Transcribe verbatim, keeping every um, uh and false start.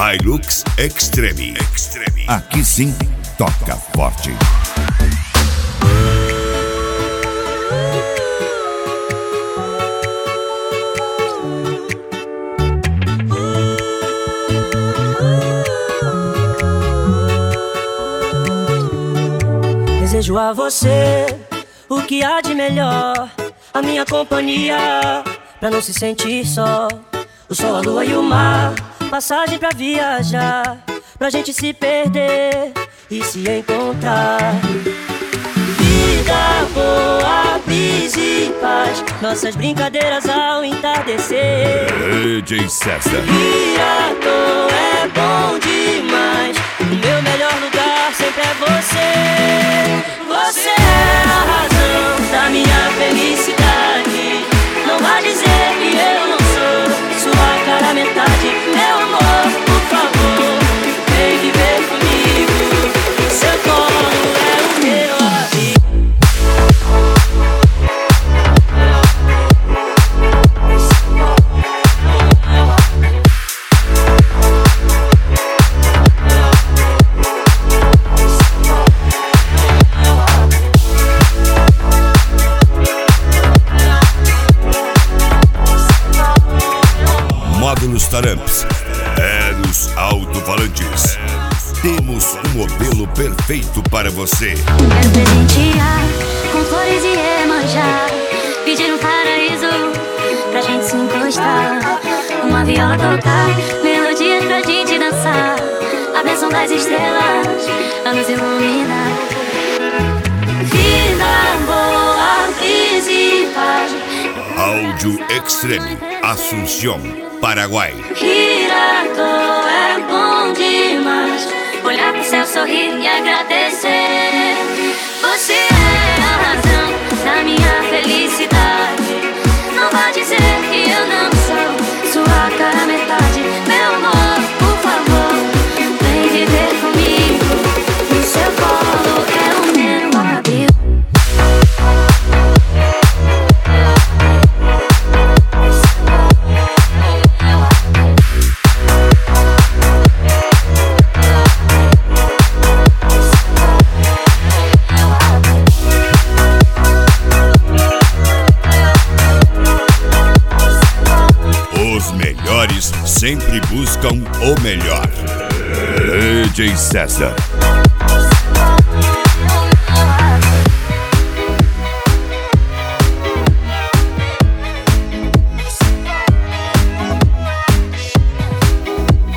Hilux Extreme. Extreme. Aqui sim, toca forte. Desejo a você o que há de melhor, a minha companhia, pra não se sentir só. O sol, a lua e o mar, passagem pra viajar, pra gente se perder e se encontrar. Vida boa, brisa e paz, nossas brincadeiras ao entardecer. D J César. Rir à toa é bom demais, o meu melhor lugar sempre é você. Você é a razão da minha felicidade. Não vá dizer que eu não sou sua cara metade. Meu amor, por favor, vem viver comigo. Seu colo é o meu abrigo. Módulos Taramps, Eros Alto-Falantes. Temos um modelo perfeito para você. Quero presentear com flores e Iemanjá, pedir um paraíso pra gente se encostar, uma viola tocar, melodias pra gente dançar, a bênção das estrelas a nos iluminar. Vida boa, brisa e paz. Áudio Extreme, Assunção, Paraguai. Rir à toa é bom demais, olhar pro céu, sorrir e agradecer. Você é a razão da minha felicidade. Não vá dizer que eu não sou sua cara metade. Meu amor, por favor, vem viver comigo. No seu colo é o meu abrigo. Os melhores sempre buscam o melhor. D J César.